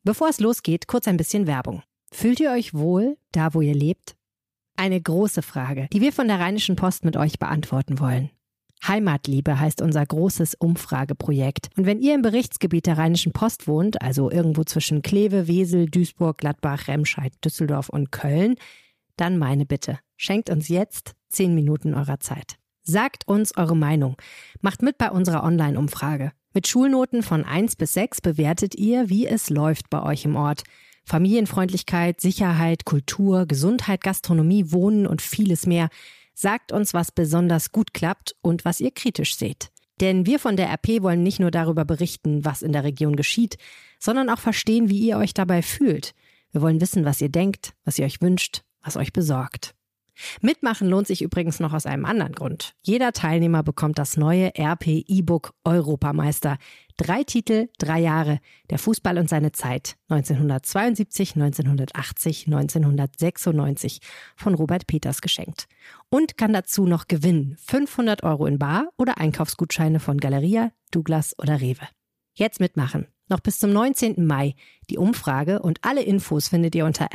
Bevor es losgeht, kurz ein bisschen Werbung. Fühlt ihr euch wohl, da wo ihr lebt? Eine große Frage, die wir von der Rheinischen Post mit euch beantworten wollen. Heimatliebe heißt unser großes Umfrageprojekt. Und wenn ihr im Berichtsgebiet der Rheinischen Post wohnt, also irgendwo zwischen Kleve, Wesel, Duisburg, Gladbach, Remscheid, Düsseldorf und Köln, dann meine Bitte, schenkt uns jetzt 10 Minuten eurer Zeit. Sagt uns eure Meinung. Macht mit bei unserer Online-Umfrage. Mit Schulnoten von 1 bis 6 bewertet ihr, wie es läuft bei euch im Ort. Familienfreundlichkeit, Sicherheit, Kultur, Gesundheit, Gastronomie, Wohnen und vieles mehr. Sagt uns, was besonders gut klappt und was ihr kritisch seht. Denn wir von der RP wollen nicht nur darüber berichten, was in der Region geschieht, sondern auch verstehen, wie ihr euch dabei fühlt. Wir wollen wissen, was ihr denkt, was ihr euch wünscht, was euch besorgt. Mitmachen lohnt sich übrigens noch aus einem anderen Grund. Jeder Teilnehmer bekommt das neue RP E-Book Europameister. 3 Titel, 3 Jahre. Der Fußball und seine Zeit. 1972, 1980, 1996. Von Robert Peters geschenkt. Und kann dazu noch gewinnen. 500 € in bar oder Einkaufsgutscheine von Galeria, Douglas oder Rewe. Jetzt mitmachen. Noch bis zum 19. Mai. Die Umfrage und alle Infos findet ihr unter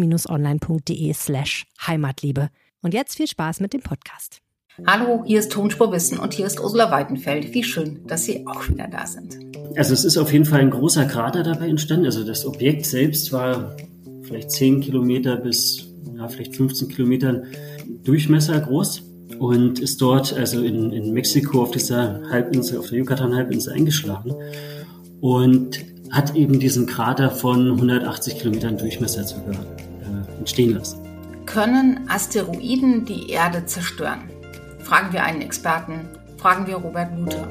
rp-online.de/Heimatliebe. Und jetzt viel Spaß mit dem Podcast. Hallo, hier ist Tonspur Wissen und hier ist Ursula Weidenfeld. Wie schön, dass Sie auch wieder da sind. Also es ist auf jeden Fall ein großer Krater dabei entstanden. Also das Objekt selbst war vielleicht 10 Kilometer bis vielleicht 15 Kilometern Durchmesser groß und ist dort also in Mexiko auf dieser Halbinsel, auf der Yucatan-Halbinsel eingeschlagen. Und hat eben diesen Krater von 180 Kilometern Durchmesser entstehen lassen. Können Asteroiden die Erde zerstören? Fragen wir einen Experten, fragen wir Robert Luther.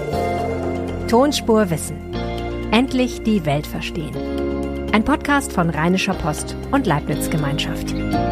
Tonspur Wissen. Endlich die Welt verstehen. Ein Podcast von Rheinischer Post und Leibniz Gemeinschaft.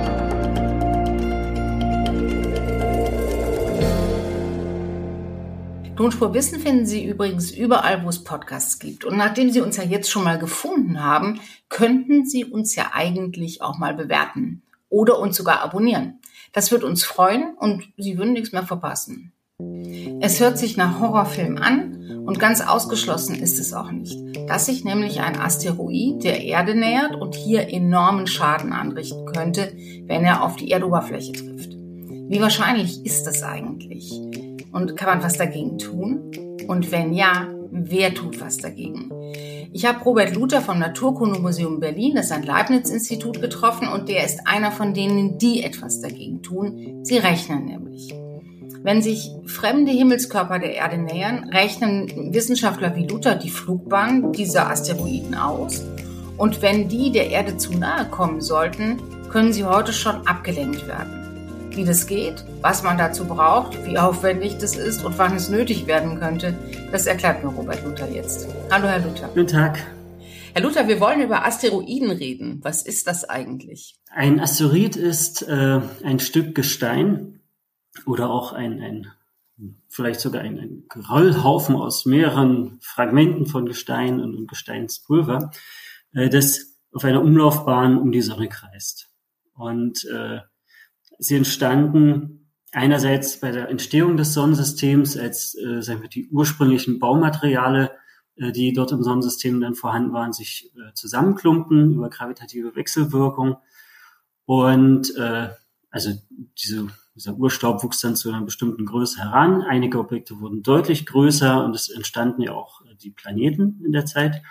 Tonspur Wissen finden Sie übrigens überall, wo es Podcasts gibt. Und nachdem Sie uns ja jetzt schon mal gefunden haben, könnten Sie uns ja eigentlich auch mal bewerten oder uns sogar abonnieren. Das wird uns freuen und Sie würden nichts mehr verpassen. Es hört sich nach Horrorfilm an und ganz ausgeschlossen ist es auch nicht, dass sich nämlich ein Asteroid der Erde nähert und hier enormen Schaden anrichten könnte, wenn er auf die Erdoberfläche trifft. Wie wahrscheinlich ist das eigentlich? Und kann man was dagegen tun? Und wenn ja, wer tut was dagegen? Ich habe Robert Luther vom Naturkundemuseum Berlin, das ist ein Leibniz-Institut, getroffen und der ist einer von denen, die etwas dagegen tun. Sie rechnen nämlich. Wenn sich fremde Himmelskörper der Erde nähern, rechnen Wissenschaftler wie Luther die Flugbahn dieser Asteroiden aus. Und wenn die der Erde zu nahe kommen sollten, können sie heute schon abgelenkt werden. Wie das geht, was man dazu braucht, wie aufwendig das ist und wann es nötig werden könnte, das erklärt mir Robert Luther jetzt. Hallo, Herr Luther. Guten Tag. Herr Luther, wir wollen über Asteroiden reden. Was ist das eigentlich? Ein Asteroid ist ein Stück Gestein oder auch vielleicht sogar ein Geröllhaufen aus mehreren Fragmenten von Gestein und Gesteinspulver, das auf einer Umlaufbahn um die Sonne kreist. Und sie entstanden einerseits bei der Entstehung des Sonnensystems als die ursprünglichen Baumateriale, die dort im Sonnensystem dann vorhanden waren, sich zusammenklumpen über gravitative Wechselwirkung. Und dieser Urstaub wuchs dann zu einer bestimmten Größe heran. Einige Objekte wurden deutlich größer und es entstanden ja auch die Planeten in der Zeit.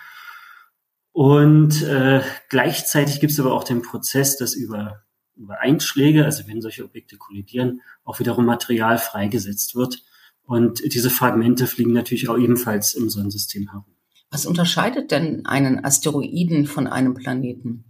Und gleichzeitig gibt es aber auch den Prozess, dass über Einschläge, also wenn solche Objekte kollidieren, auch wiederum Material freigesetzt wird. Und diese Fragmente fliegen natürlich auch ebenfalls im Sonnensystem herum. Was unterscheidet denn einen Asteroiden von einem Planeten?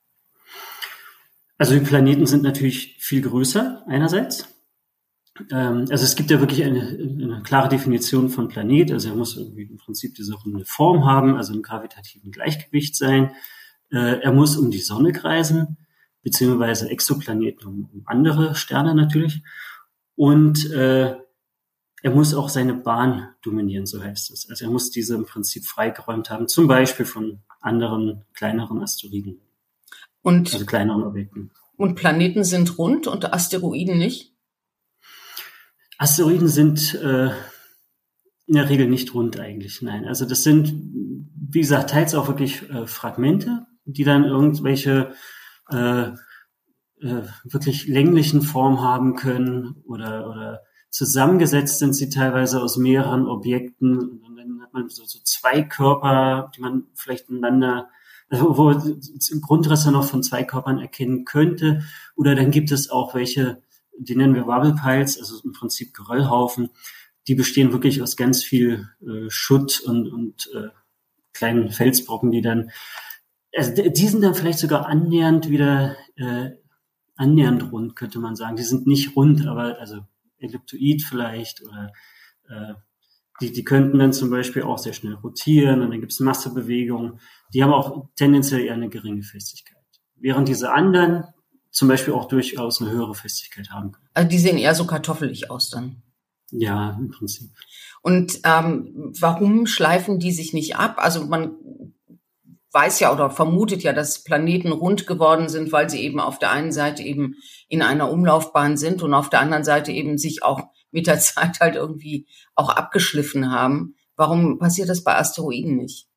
Also die Planeten sind natürlich viel größer einerseits. Also es gibt ja wirklich eine klare Definition von Planet. Also er muss irgendwie im Prinzip diese runde Form haben, also im gravitativen Gleichgewicht sein. Er muss um die Sonne kreisen, beziehungsweise Exoplaneten um andere Sterne natürlich. Und er muss auch seine Bahn dominieren, so heißt es. Also er muss diese im Prinzip freigeräumt haben, zum Beispiel von anderen, kleineren Asteroiden. Also kleineren Objekten. Und Planeten sind rund und Asteroiden nicht? Asteroiden sind In der Regel nicht rund eigentlich, nein. Also das sind, wie gesagt, teils auch wirklich Fragmente, die dann irgendwelche wirklich länglichen Formen haben können oder zusammengesetzt sind sie teilweise aus mehreren Objekten. Und dann hat man so zwei Körper, die man vielleicht ineinander, wo Grundrisse noch von zwei Körpern erkennen könnte. Oder dann gibt es auch welche, die nennen wir Rubble Piles, also im Prinzip Geröllhaufen. Die bestehen wirklich aus ganz viel Schutt und kleinen Felsbrocken, die dann, also die sind dann vielleicht sogar annähernd rund, könnte man sagen. Die sind nicht rund, aber also elliptoid vielleicht oder die könnten dann zum Beispiel auch sehr schnell rotieren und dann gibt es Massebewegungen. Die haben auch tendenziell eher eine geringe Festigkeit. Während diese anderen zum Beispiel auch durchaus eine höhere Festigkeit haben können. Also die sehen eher so kartoffelig aus dann. Ja, im Prinzip. Und warum schleifen die sich nicht ab? Also man weiß ja oder vermutet ja, dass Planeten rund geworden sind, weil sie eben auf der einen Seite eben in einer Umlaufbahn sind und auf der anderen Seite eben sich auch mit der Zeit halt irgendwie auch abgeschliffen haben. Warum passiert das bei Asteroiden nicht?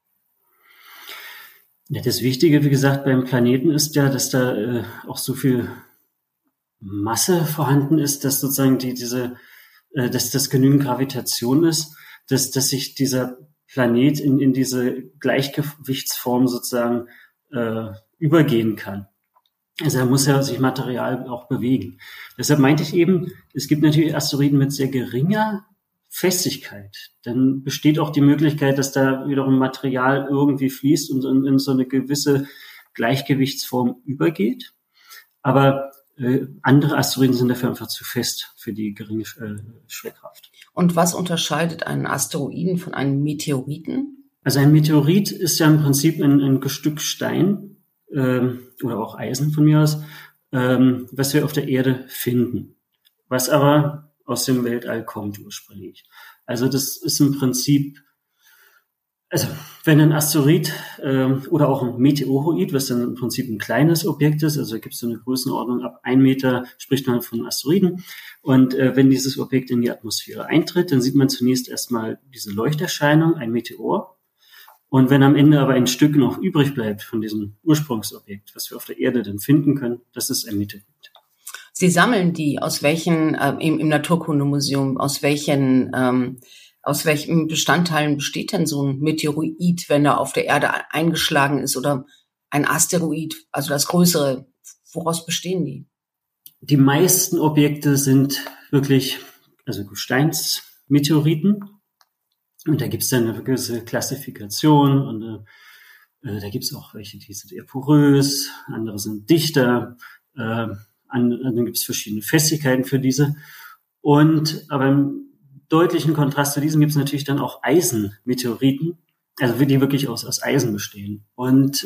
Ja, das Wichtige, wie gesagt, beim Planeten ist ja, dass da auch so viel Masse vorhanden ist, dass sozusagen dass das genügend Gravitation ist, dass sich dieser Planet in diese Gleichgewichtsform sozusagen übergehen kann. Also da muss ja sich Material auch bewegen. Deshalb meinte ich eben, es gibt natürlich Asteroiden mit sehr geringer Festigkeit. Dann besteht auch die Möglichkeit, dass da wiederum Material irgendwie fließt und in so eine gewisse Gleichgewichtsform übergeht. Aber andere Asteroiden sind dafür einfach zu fest für die geringe Schwerkraft. Und was unterscheidet einen Asteroiden von einem Meteoriten? Also ein Meteorit ist ja im Prinzip ein Stück Stein oder auch Eisen von mir aus, was wir auf der Erde finden, was aber aus dem Weltall kommt ursprünglich. Also das ist im Prinzip, also wenn ein Asteroid oder auch ein Meteoroid, was dann im Prinzip ein kleines Objekt ist, also da gibt es so eine Größenordnung, ab 1 Meter spricht man von Asteroiden. Und wenn dieses Objekt in die Atmosphäre eintritt, dann sieht man zunächst erstmal diese Leuchterscheinung, ein Meteor. Und wenn am Ende aber ein Stück noch übrig bleibt von diesem Ursprungsobjekt, was wir auf der Erde dann finden können, das ist ein Meteorit. Sie sammeln die aus welchen, im Naturkundemuseum, aus welchen Bestandteilen besteht denn so ein Meteoroid, wenn er auf der Erde eingeschlagen ist, oder ein Asteroid, also das größere? Woraus bestehen die? Die meisten Objekte sind wirklich, also Gesteinsmeteoriten. Und da gibt es dann eine gewisse Klassifikation und da gibt es auch welche, die sind eher porös, andere sind dichter, dann gibt es verschiedene Festigkeiten für diese. Aber im deutlichen Kontrast zu diesen gibt es natürlich dann auch Eisenmeteoriten, also die wirklich aus Eisen bestehen. Und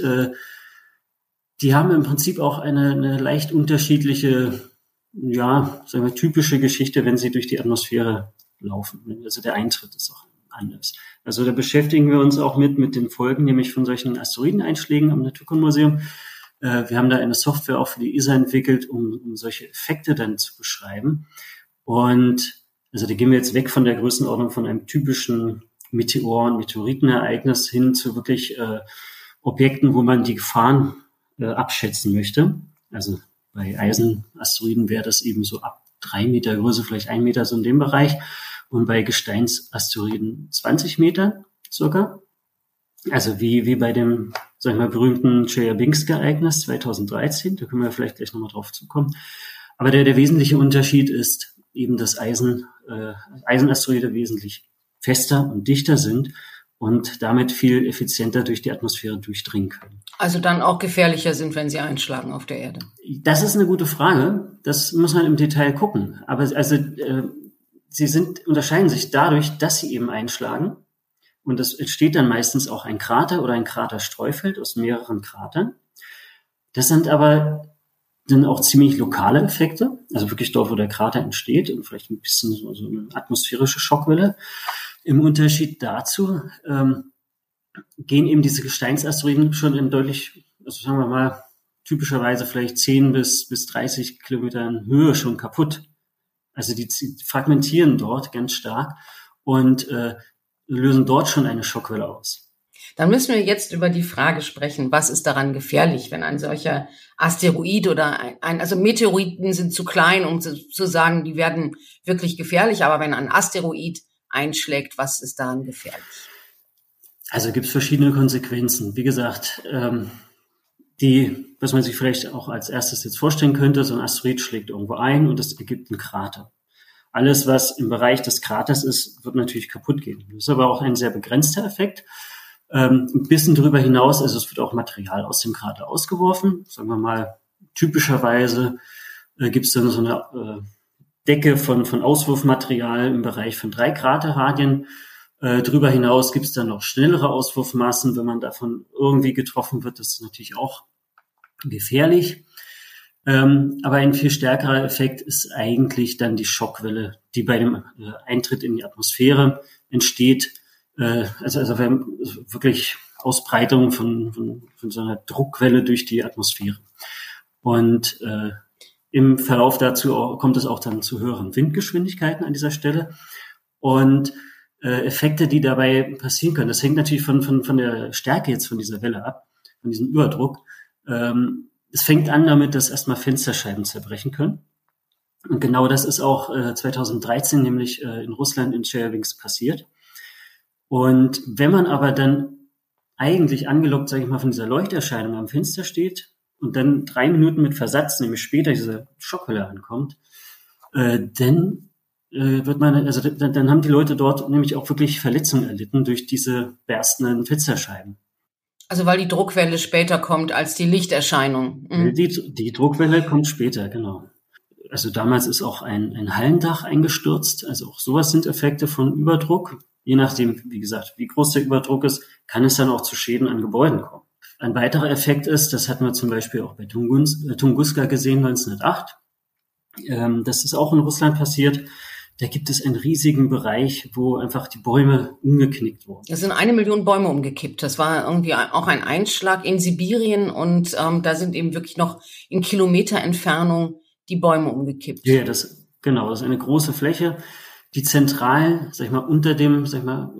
die haben im Prinzip auch eine leicht unterschiedliche, ja, sagen wir, typische Geschichte, wenn sie durch die Atmosphäre laufen. Also der Eintritt ist auch anders. Also da beschäftigen wir uns auch mit den Folgen, nämlich von solchen Asteroideneinschlägen am Naturkundemuseum. Wir haben da eine Software auch für die ESA entwickelt, um solche Effekte dann zu beschreiben. Und also da gehen wir jetzt weg von der Größenordnung von einem typischen Meteor- und Meteoritenereignis hin zu wirklich Objekten, wo man die Gefahren abschätzen möchte. Also bei Eisenasteroiden wäre das eben so ab 3 Meter Größe, vielleicht 1 Meter, so in dem Bereich. Und bei Gesteinsasteroiden 20 Meter circa. Also wie bei dem, sag ich mal, berühmten Chelyabinsk-Ereignis 2013. Da können wir vielleicht gleich nochmal drauf zukommen. Aber der wesentliche Unterschied ist eben, dass Eisenasteroide wesentlich fester und dichter sind und damit viel effizienter durch die Atmosphäre durchdringen können. Also dann auch gefährlicher sind, wenn sie einschlagen auf der Erde? Das ist eine gute Frage. Das muss man im Detail gucken. Aber also sie unterscheiden sich dadurch, dass sie eben einschlagen. Und es entsteht dann meistens auch ein Krater oder ein Kraterstreufeld aus mehreren Kratern. Das sind aber dann auch ziemlich lokale Effekte, also wirklich dort, wo der Krater entsteht und vielleicht ein bisschen so eine atmosphärische Schockwelle. Im Unterschied dazu gehen eben diese Gesteinsasteroiden schon in deutlich, also sagen wir mal, typischerweise vielleicht 10 bis 30 Kilometern Höhe schon kaputt. Also die fragmentieren dort ganz stark. und lösen dort schon eine Schockwelle aus. Dann müssen wir jetzt über die Frage sprechen, was ist daran gefährlich, wenn ein solcher Asteroid oder also Meteoriten sind zu klein, um zu sagen, die werden wirklich gefährlich, aber wenn ein Asteroid einschlägt, was ist daran gefährlich? Also gibt es verschiedene Konsequenzen. Wie gesagt, was man sich vielleicht auch als erstes jetzt vorstellen könnte, so ein Asteroid schlägt irgendwo ein und es ergibt einen Krater. Alles, was im Bereich des Kraters ist, wird natürlich kaputt gehen. Das ist aber auch ein sehr begrenzter Effekt. Ein bisschen darüber hinaus, also es wird auch Material aus dem Krater ausgeworfen. Sagen wir mal, typischerweise gibt es dann so eine Decke von Auswurfmaterial im Bereich von 3 Kraterradien. Darüber hinaus gibt es dann noch schnellere Auswurfmassen, wenn man davon irgendwie getroffen wird. Das ist natürlich auch gefährlich. Aber ein viel stärkerer Effekt ist eigentlich dann die Schockwelle, die bei dem Eintritt in die Atmosphäre entsteht. Also wir haben wirklich Ausbreitung von so einer Druckwelle durch die Atmosphäre. Und im Verlauf dazu kommt es auch dann zu höheren Windgeschwindigkeiten an dieser Stelle. Und Effekte, die dabei passieren können, das hängt natürlich von der Stärke jetzt von dieser Welle ab, von diesem Überdruck. Es fängt an damit, dass erstmal Fensterscheiben zerbrechen können. Und genau das ist auch 2013 nämlich in Russland in Chelyabinsk passiert. Und wenn man aber dann eigentlich angelockt, sage ich mal, von dieser Leuchterscheinung am Fenster steht und dann 3 Minuten mit Versatz, nämlich später diese Schockwelle ankommt, dann dann haben die Leute dort nämlich auch wirklich Verletzungen erlitten durch diese berstenden Fensterscheiben. Also weil die Druckwelle später kommt als die Lichterscheinung. Mhm. Die Druckwelle kommt später, genau. Also damals ist auch ein Hallendach eingestürzt. Also auch sowas sind Effekte von Überdruck. Je nachdem, wie gesagt, wie groß der Überdruck ist, kann es dann auch zu Schäden an Gebäuden kommen. Ein weiterer Effekt ist, das hatten wir zum Beispiel auch bei Tunguska gesehen 1908. Das ist auch in Russland passiert. Da gibt es einen riesigen Bereich, wo einfach die Bäume umgeknickt wurden. Es sind 1 Million Bäume umgekippt. Das war irgendwie auch ein Einschlag in Sibirien und da sind eben wirklich noch in Kilometer Entfernung die Bäume umgekippt. Ja, das ist eine große Fläche. Die zentral, unter dem,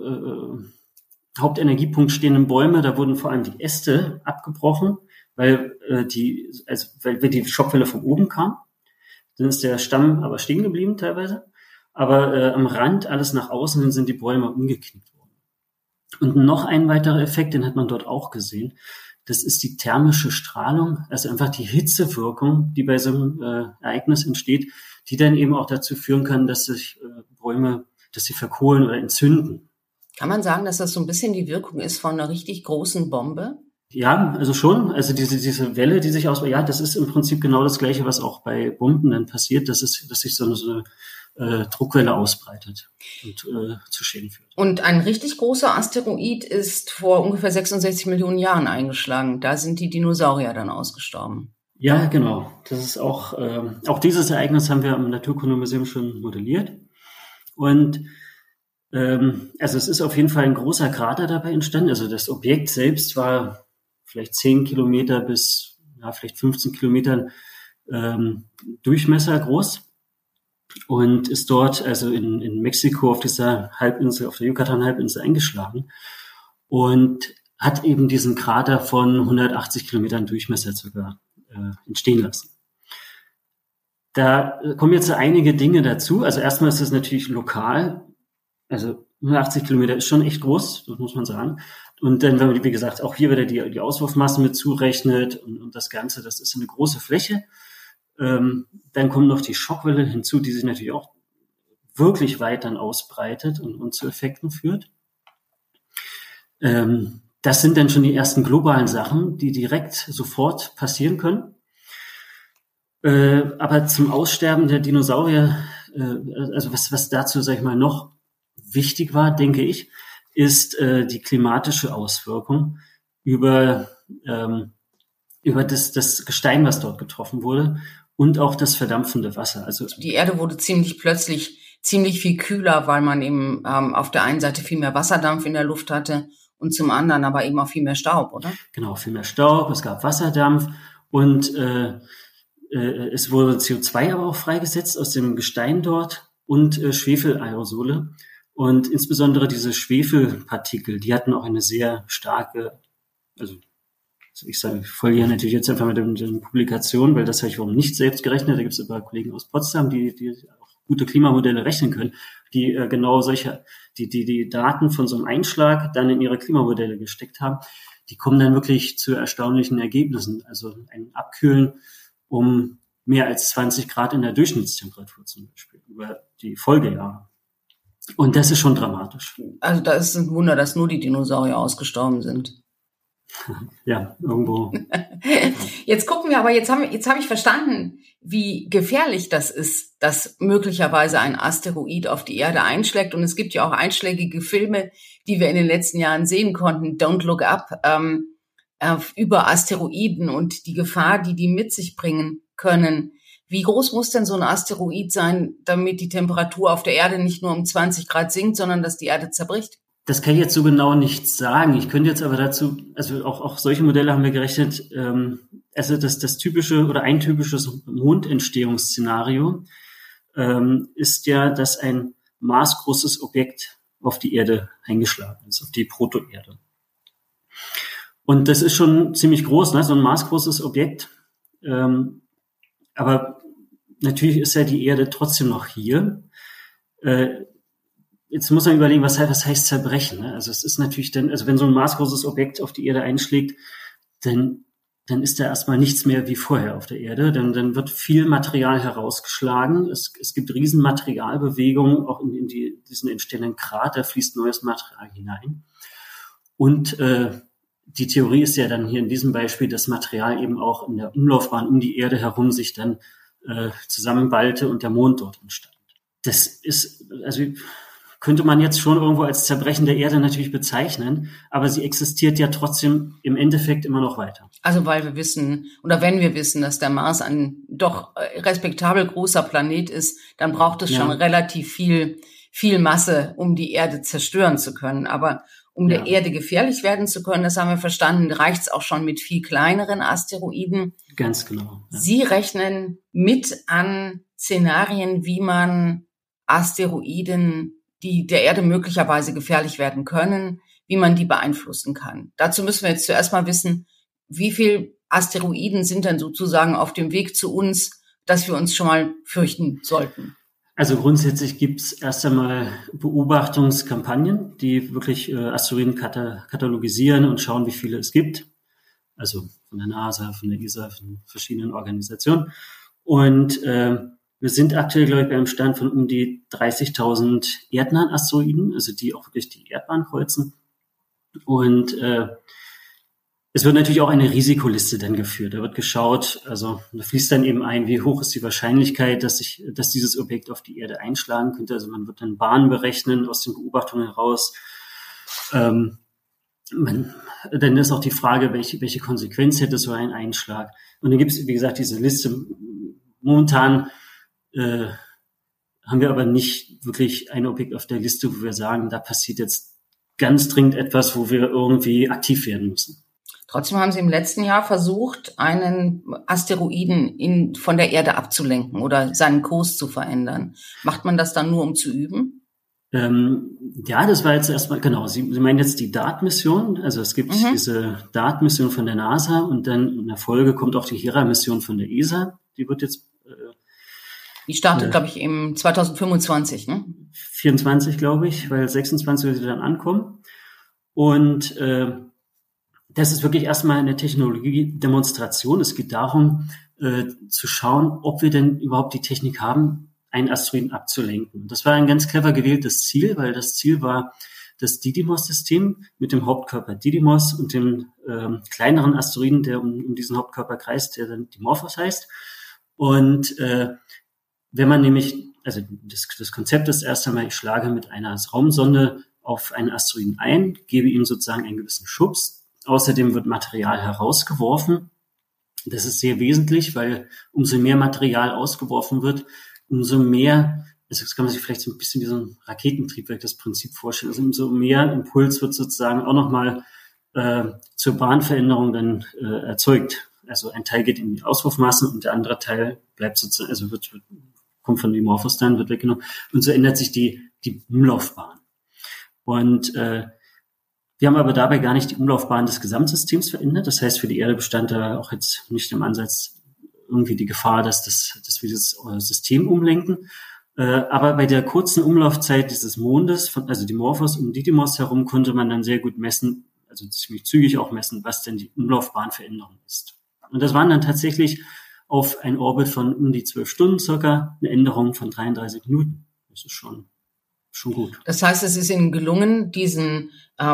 Hauptenergiepunkt stehenden Bäume, da wurden vor allem die Äste abgebrochen, weil die Schockwelle von oben kam. Dann ist der Stamm aber stehen geblieben teilweise. Aber am Rand, alles nach außen hin, sind die Bäume umgeknickt worden. Und noch ein weiterer Effekt, den hat man dort auch gesehen, das ist die thermische Strahlung, also einfach die Hitzewirkung, die bei so einem Ereignis entsteht, die dann eben auch dazu führen kann, dass sich Bäume, dass sie verkohlen oder entzünden. Kann man sagen, dass das so ein bisschen die Wirkung ist von einer richtig großen Bombe? Ja, also schon. Also diese Welle, die sich das ist im Prinzip genau das Gleiche, was auch bei Bomben dann passiert, dass sich so eine Druckwelle ausbreitet und zu Schäden führt. Und ein richtig großer Asteroid ist vor ungefähr 66 Millionen Jahren eingeschlagen. Da sind die Dinosaurier dann ausgestorben. Ja, genau. Das ist auch dieses Ereignis haben wir am Naturkundemuseum schon modelliert. Und also es ist auf jeden Fall ein großer Krater dabei entstanden. Also das Objekt selbst war vielleicht 10 Kilometer bis vielleicht 15 Kilometern Durchmesser groß. Und ist dort, also in Mexiko auf dieser Halbinsel, auf der Yucatan-Halbinsel eingeschlagen und hat eben diesen Krater von 180 Kilometern Durchmesser circa entstehen lassen. Da kommen jetzt einige Dinge dazu. Also erstmal ist es natürlich lokal. Also 180 Kilometer ist schon echt groß, das muss man sagen. Und dann, wenn man, wie gesagt, auch hier wieder die Auswurfmassen mit zurechnet und das Ganze, das ist eine große Fläche. Dann kommt noch die Schockwelle hinzu, die sich natürlich auch wirklich weit dann ausbreitet und zu Effekten führt. Das sind dann schon die ersten globalen Sachen, die direkt sofort passieren können. Aber zum Aussterben der Dinosaurier, also was dazu, noch wichtig war, denke ich, ist die klimatische Auswirkung über das Gestein, was dort getroffen wurde. Und auch das verdampfende Wasser. Also die Erde wurde plötzlich ziemlich viel kühler, weil man eben auf der einen Seite viel mehr Wasserdampf in der Luft hatte und zum anderen aber eben auch viel mehr Staub, oder? Genau, viel mehr Staub, es gab Wasserdampf und es wurde CO2 aber auch freigesetzt aus dem Gestein dort und Schwefelaerosole. Und insbesondere diese Schwefelpartikel, die hatten auch eine sehr starke, also ich folge ja natürlich jetzt einfach mit den Publikationen, weil das habe ich warum nicht selbst gerechnet. Da gibt es aber Kollegen aus Potsdam, die auch gute Klimamodelle rechnen können, die genau die Daten von so einem Einschlag dann in ihre Klimamodelle gesteckt haben. Die kommen dann wirklich zu erstaunlichen Ergebnissen. Also ein Abkühlen um mehr als 20 Grad in der Durchschnittstemperatur zum Beispiel über die Folgejahre. Und das ist schon dramatisch. Also da ist ein Wunder, dass nur die Dinosaurier ausgestorben sind. Ja, irgendwo. Jetzt gucken wir aber, jetzt habe ich verstanden, wie gefährlich das ist, dass möglicherweise ein Asteroid auf die Erde einschlägt. Und es gibt ja auch einschlägige Filme, die wir in den letzten Jahren sehen konnten. Don't Look Up, über Asteroiden und die Gefahr, die mit sich bringen können. Wie groß muss denn so ein Asteroid sein, damit die Temperatur auf der Erde nicht nur um 20 Grad sinkt, sondern dass die Erde zerbricht? Das kann ich jetzt so genau nicht sagen. Ich könnte jetzt aber dazu, also auch solche Modelle haben wir gerechnet, also das typische oder ein typisches Mondentstehungsszenario ist ja, dass ein marsgroßes Objekt auf die Erde eingeschlagen ist, auf die Protoerde. Und das ist schon ziemlich groß, ne? So ein marsgroßes Objekt. Aber natürlich ist ja die Erde trotzdem noch hier. Jetzt muss man überlegen, was heißt zerbrechen, ne? Also es ist natürlich dann, also wenn so ein maßgroßes Objekt auf die Erde einschlägt, dann ist da erstmal nichts mehr wie vorher auf der Erde. Dann wird viel Material herausgeschlagen. Es gibt riesen Materialbewegungen, auch in diesen entstehenden Krater fließt neues Material hinein. Und die Theorie ist ja dann hier in diesem Beispiel, dass Material eben auch in der Umlaufbahn um die Erde herum sich dann zusammenballte und der Mond dort entstand. Das ist, also könnte man jetzt schon irgendwo als Zerbrechen der Erde natürlich bezeichnen, aber sie existiert ja trotzdem im Endeffekt immer noch weiter. Also weil wir wissen, oder wenn wir wissen, dass der Mars ein doch respektabel großer Planet ist, dann braucht es schon relativ viel Masse, um die Erde zerstören zu können. Aber um der Erde gefährlich werden zu können, das haben wir verstanden, reicht es auch schon mit viel kleineren Asteroiden. Ganz genau. Ja. Sie rechnen mit an Szenarien, wie man Asteroiden, die der Erde möglicherweise gefährlich werden können, wie man die beeinflussen kann. Dazu müssen wir jetzt zuerst mal wissen, wie viel Asteroiden sind denn sozusagen auf dem Weg zu uns, dass wir uns schon mal fürchten sollten? Also grundsätzlich gibt's erst einmal Beobachtungskampagnen, die wirklich Asteroiden katalogisieren und schauen, wie viele es gibt. Also von der NASA, von der ESA, von verschiedenen Organisationen. Und wir sind aktuell, glaube ich, beim Stand von um die 30.000 erdnahen Asteroiden, also die auch wirklich die Erdbahn kreuzen. Und es wird natürlich auch eine Risikoliste dann geführt. Da wird geschaut, also da fließt dann eben ein, wie hoch ist die Wahrscheinlichkeit, dass dieses Objekt auf die Erde einschlagen könnte. Also man wird dann Bahnen berechnen aus den Beobachtungen heraus. Dann ist auch die Frage, welche Konsequenz hätte so ein Einschlag. Und dann gibt es, wie gesagt, diese Liste. Momentan haben wir aber nicht wirklich ein Objekt auf der Liste, wo wir sagen, da passiert jetzt ganz dringend etwas, wo wir irgendwie aktiv werden müssen. Trotzdem haben Sie im letzten Jahr versucht, einen Asteroiden von der Erde abzulenken oder seinen Kurs zu verändern. Macht man das dann nur, um zu üben? Ja, das war jetzt erstmal, genau. Sie meinen jetzt die DART-Mission. Also es gibt diese DART-Mission von der NASA und dann in der Folge kommt auch die Hera-Mission von der ESA. Die wird jetzt die startet, glaube ich, im 2025, ne? 24, glaube ich, weil 26 wird sie dann ankommen. Und das ist wirklich erstmal eine Technologiedemonstration. Es geht darum, zu schauen, ob wir denn überhaupt die Technik haben, einen Asteroiden abzulenken. Das war ein ganz clever gewähltes Ziel, weil das Ziel war das Didymos-System mit dem Hauptkörper Didymos und dem kleineren Asteroiden, der um diesen Hauptkörper kreist, der dann Dimorphos heißt. Und wenn man nämlich, also das Konzept ist erst einmal, ich schlage mit einer Raumsonde auf einen Asteroiden ein, gebe ihm sozusagen einen gewissen Schubs. Außerdem wird Material herausgeworfen. Das ist sehr wesentlich, weil umso mehr Material ausgeworfen wird, umso mehr, also das kann man sich vielleicht so ein bisschen wie so ein Raketentriebwerk das Prinzip vorstellen, also umso mehr Impuls wird sozusagen auch nochmal zur Bahnveränderung dann erzeugt. Also ein Teil geht in die Auswurfmassen und der andere Teil bleibt sozusagen, also kommt von Dimorphos dann, wird weggenommen und so ändert sich die Umlaufbahn. Und wir haben aber dabei gar nicht die Umlaufbahn des Gesamtsystems verändert. Das heißt, für die Erde bestand da auch jetzt nicht im Ansatz irgendwie die Gefahr, dass wir das System umlenken. Aber bei der kurzen Umlaufzeit dieses Mondes, also Dimorphos um Didymos herum, konnte man dann sehr gut messen, also ziemlich zügig auch messen, was denn die Umlaufbahnveränderung ist. Und das waren dann tatsächlich auf ein Orbit von um die 12 Stunden circa eine Änderung von 33 Minuten. Das ist schon gut. Das heißt, es ist Ihnen gelungen, dieses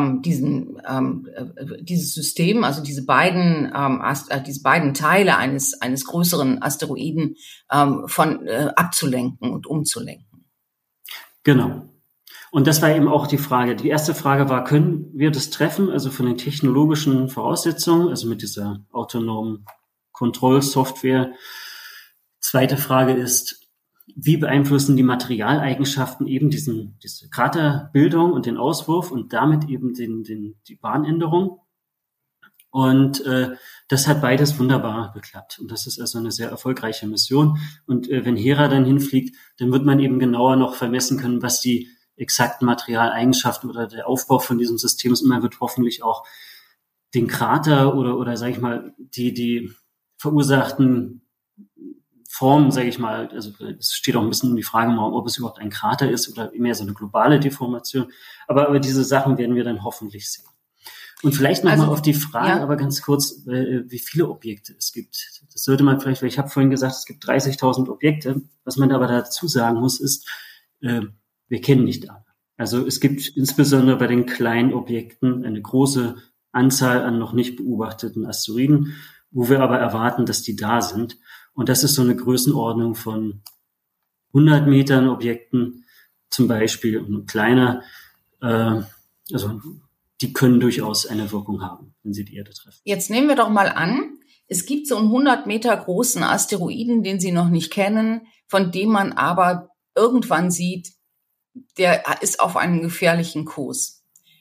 System, also diese beiden Teile eines größeren Asteroiden abzulenken und umzulenken. Genau. Und das war eben auch die Frage. Die erste Frage war, können wir das treffen, also von den technologischen Voraussetzungen, also mit dieser autonomen Kontrollsoftware. Zweite Frage ist, wie beeinflussen die Materialeigenschaften eben diese Kraterbildung und den Auswurf und damit eben die Bahnänderung? Und das hat beides wunderbar geklappt. Und das ist also eine sehr erfolgreiche Mission. Und wenn Hera dann hinfliegt, dann wird man eben genauer noch vermessen können, was die exakten Materialeigenschaften oder der Aufbau von diesem System ist. Und man wird hoffentlich auch den Krater oder sage ich mal, die verursachten Formen, sage ich mal, also es steht auch ein bisschen um die Frage, ob es überhaupt ein Krater ist oder mehr so eine globale Deformation. Aber diese Sachen werden wir dann hoffentlich sehen. Und vielleicht nochmal auf die Frage, aber ganz kurz, wie viele Objekte es gibt. Das sollte man vielleicht, weil ich habe vorhin gesagt, es gibt 30.000 Objekte. Was man aber dazu sagen muss, ist, wir kennen nicht alle. Also es gibt insbesondere bei den kleinen Objekten eine große Anzahl an noch nicht beobachteten Asteroiden, wo wir aber erwarten, dass die da sind. Und das ist so eine Größenordnung von 100 Metern Objekten zum Beispiel und kleiner. Also die können durchaus eine Wirkung haben, wenn sie die Erde treffen. Jetzt nehmen wir doch mal an, es gibt so einen 100 Meter großen Asteroiden, den Sie noch nicht kennen, von dem man aber irgendwann sieht, der ist auf einem gefährlichen Kurs.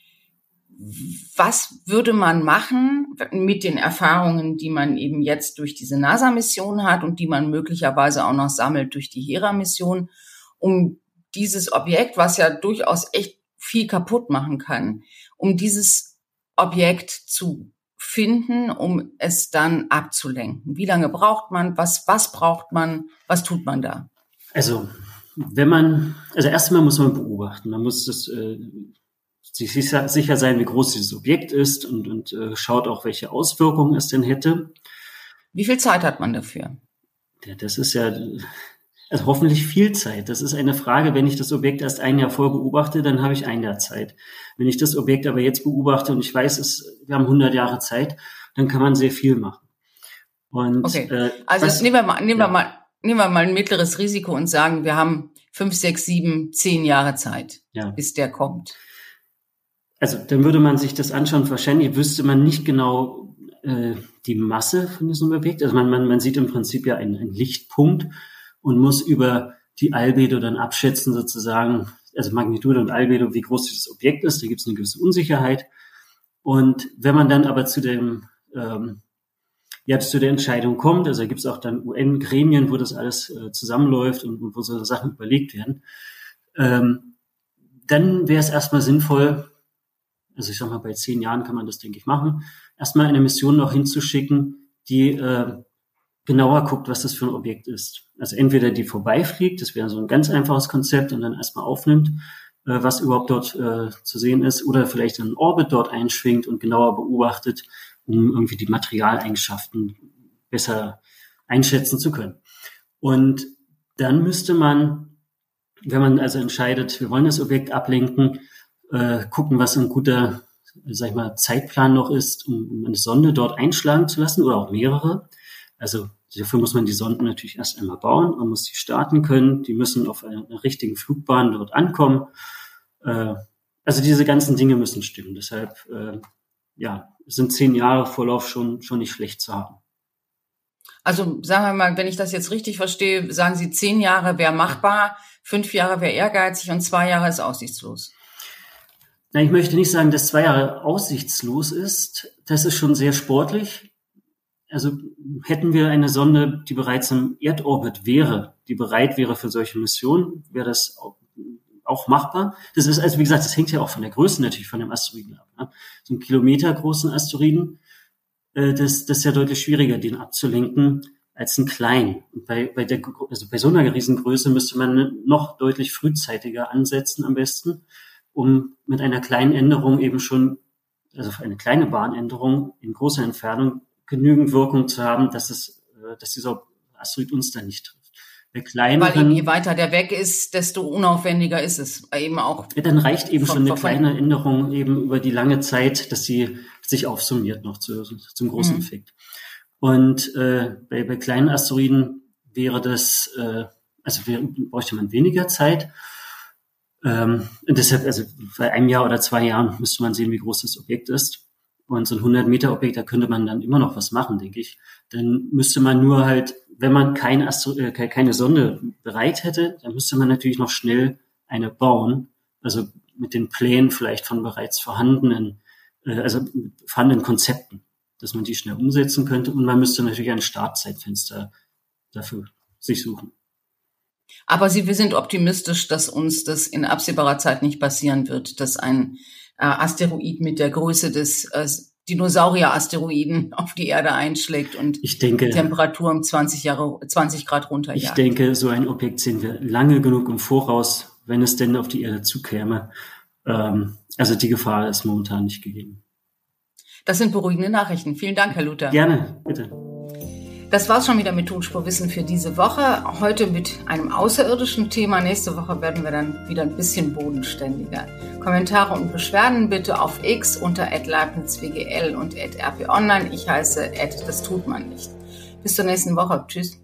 Was würde man machen mit den Erfahrungen, die man eben jetzt durch diese NASA-Mission hat und die man möglicherweise auch noch sammelt durch die Hera-Mission, um dieses Objekt, was ja durchaus echt viel kaputt machen kann, um dieses Objekt zu finden, um es dann abzulenken? Wie lange braucht man? Was braucht man? Was tut man da? Also erstmal muss man beobachten. Man muss sich sicher sein, wie groß dieses Objekt ist und schaut auch, welche Auswirkungen es denn hätte. Wie viel Zeit hat man dafür? Ja, das ist ja, also hoffentlich viel Zeit. Das ist eine Frage, wenn ich das Objekt erst ein Jahr vorher beobachte, dann habe ich ein Jahr Zeit. Wenn ich das Objekt aber jetzt beobachte und ich weiß, wir haben 100 Jahre Zeit, dann kann man sehr viel machen. Und, okay, also nehmen wir mal ein mittleres Risiko und sagen, wir haben 5, 6, 7, 10 Jahre Zeit, bis der kommt. Also dann würde man sich das anschauen. Wahrscheinlich wüsste man nicht genau die Masse von diesem Objekt. Also man sieht im Prinzip ja einen Lichtpunkt und muss über die Albedo dann abschätzen sozusagen, also Magnitude und Albedo, wie groß dieses Objekt ist. Da gibt es eine gewisse Unsicherheit. Und wenn man dann aber zu der Entscheidung kommt, also da gibt es auch dann UN-Gremien, wo das alles zusammenläuft und wo so Sachen überlegt werden, dann wäre es erstmal sinnvoll, also ich sag mal, bei 10 Jahren kann man das, denke ich, machen, erstmal eine Mission noch hinzuschicken, die genauer guckt, was das für ein Objekt ist. Also entweder die vorbeifliegt, das wäre so ein ganz einfaches Konzept, und dann erstmal aufnimmt, was überhaupt dort zu sehen ist, oder vielleicht einen Orbit dort einschwingt und genauer beobachtet, um irgendwie die Materialeigenschaften besser einschätzen zu können. Und dann müsste man, wenn man also entscheidet, wir wollen das Objekt ablenken, gucken, was ein guter, sag ich mal, Zeitplan noch ist, um eine Sonde dort einschlagen zu lassen oder auch mehrere. Also dafür muss man die Sonden natürlich erst einmal bauen, man muss sie starten können, die müssen auf einer richtigen Flugbahn dort ankommen. Also diese ganzen Dinge müssen stimmen. Deshalb sind 10 Jahre Vorlauf schon nicht schlecht zu haben. Also sagen wir mal, wenn ich das jetzt richtig verstehe, sagen Sie, 10 Jahre wäre machbar, 5 Jahre wäre ehrgeizig und 2 Jahre ist aussichtslos. Na, ich möchte nicht sagen, dass 2 Jahre aussichtslos ist. Das ist schon sehr sportlich. Also hätten wir eine Sonde, die bereits im Erdorbit wäre, die bereit wäre für solche Missionen, wäre das auch machbar. Das ist also, wie gesagt, das hängt ja auch von der Größe natürlich von dem Asteroiden ab. Ne? So einen kilometergroßen Asteroiden, das ist ja deutlich schwieriger, den abzulenken, als einen kleinen. Und bei so einer Riesengröße müsste man noch deutlich frühzeitiger ansetzen am besten, um mit einer kleinen Änderung eben schon, also eine kleine Bahnänderung in großer Entfernung genügend Wirkung zu haben, dass dieser Asteroid uns dann nicht trifft. Weil eben je weiter der weg ist, desto unaufwendiger ist es eben auch. Ja, dann reicht eben schon eine kleine Änderung eben über die lange Zeit, dass sie sich aufsummiert noch zum großen Effekt. Und bei kleinen Asteroiden wäre das, bräuchte man weniger Zeit. Und deshalb, also bei einem Jahr oder 2 Jahren müsste man sehen, wie groß das Objekt ist. Und so ein 100-Meter-Objekt, da könnte man dann immer noch was machen, denke ich. Dann müsste man nur halt, wenn man keine Sonde bereit hätte, dann müsste man natürlich noch schnell eine bauen. Also mit den Plänen vielleicht von bereits vorhandenen Konzepten, dass man die schnell umsetzen könnte. Und man müsste natürlich ein Startzeitfenster dafür sich suchen. Aber wir sind optimistisch, dass uns das in absehbarer Zeit nicht passieren wird, dass ein Asteroid mit der Größe des Dinosaurier-Asteroiden auf die Erde einschlägt und die Temperatur um 20 Grad runterjagt. Ich denke, so ein Objekt sehen wir lange genug im Voraus, wenn es denn auf die Erde zukäme. Also die Gefahr ist momentan nicht gegeben. Das sind beruhigende Nachrichten. Vielen Dank, Herr Luther. Gerne, bitte. Das war's schon wieder mit Tonspurwissen für diese Woche. Heute mit einem außerirdischen Thema. Nächste Woche werden wir dann wieder ein bisschen bodenständiger. Kommentare und Beschwerden bitte auf X unter @leibnizwgl und @rponline. Ich heiße @das tut man nicht. Bis zur nächsten Woche. Tschüss.